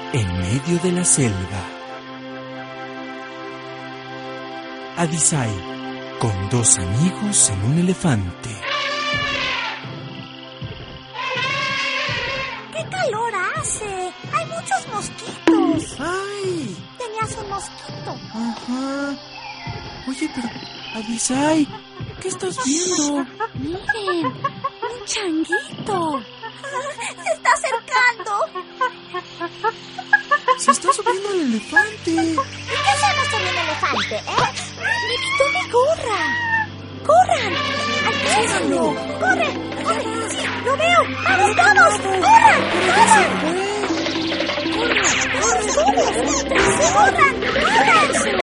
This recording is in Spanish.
en medio de la selva. Adisai, con dos amigos en un elefante. ¡Qué calor hace! ¡Hay muchos mosquitos! ¡Ay! Tenías un mosquito. Ajá. Oye, pero, Adisai, ¿qué estás viendo? Miren, un changuito. Se está acercando. Se está subiendo al elefante. ¿Y qué hacemos con un elefante, Me quitó mi gorra. ¡Corran! ¡Alcánzalo! ¡Corre! ¡Corre! ¡Sí, lo veo! ¡Vamos todos! ¡Corran! ¡Corran! ¡Corran! ¡Corran! ¡Corran! ¡Corran!